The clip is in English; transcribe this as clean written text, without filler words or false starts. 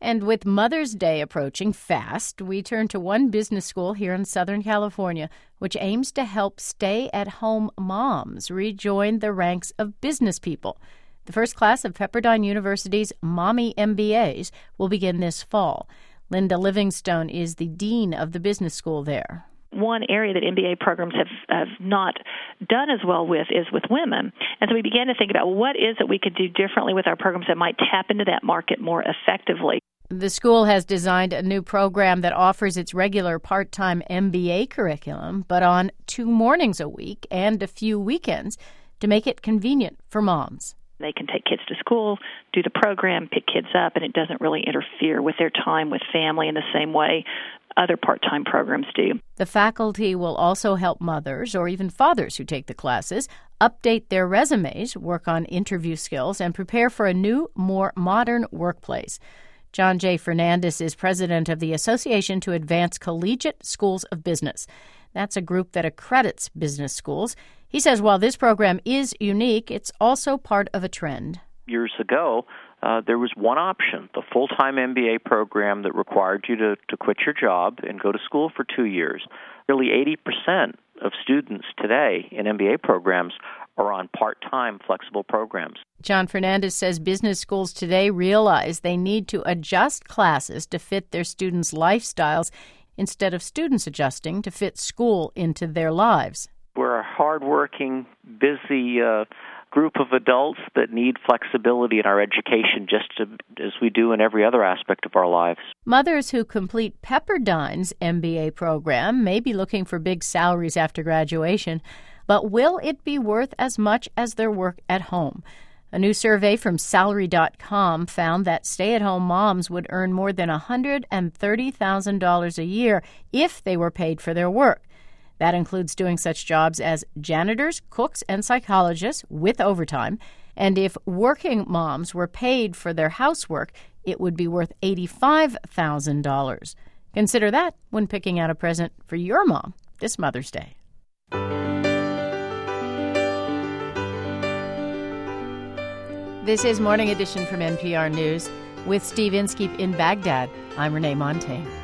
And with Mother's Day approaching fast, we turn to one business school here in Southern California, which aims to help stay-at-home moms rejoin the ranks of business people. The first class of Pepperdine University's Mommy MBAs will begin this fall. Linda Livingstone is the dean of the business school there. One area that MBA programs have not done as well with is with women. And so we began to think about what is it we could do differently with our programs that might tap into that market more effectively. The school has designed a new program that offers its regular part-time MBA curriculum, but on 2 mornings a week and a few weekends to make it convenient for moms. They can take kids to school, do the program, pick kids up, and it doesn't really interfere with their time with family in the same way other part-time programs do. The faculty will also help mothers or even fathers who take the classes update their resumes, work on interview skills, and prepare for a new, more modern workplace. John J. Fernandez is president of the Association to Advance Collegiate Schools of Business. That's a group that accredits business schools. He says while this program is unique, it's also part of a trend. Years ago, there was one option, the full-time MBA program that required you to quit your job and go to school for 2 years. Nearly 80% of students today in MBA programs are on part-time flexible programs. John Fernandez says business schools today realize they need to adjust classes to fit their students' lifestyles instead of students adjusting to fit school into their lives. We're a hardworking, busy group of adults that need flexibility in our education just as we do in every other aspect of our lives. Mothers who complete Pepperdine's MBA program may be looking for big salaries after graduation, but will it be worth as much as their work at home? A new survey from Salary.com found that stay-at-home moms would earn more than $130,000 a year if they were paid for their work. That includes doing such jobs as janitors, cooks, and psychologists with overtime. And if working moms were paid for their housework, it would be worth $85,000. Consider that when picking out a present for your mom this Mother's Day. This is Morning Edition from NPR News. With Steve Inskeep in Baghdad, I'm Renee Montagne.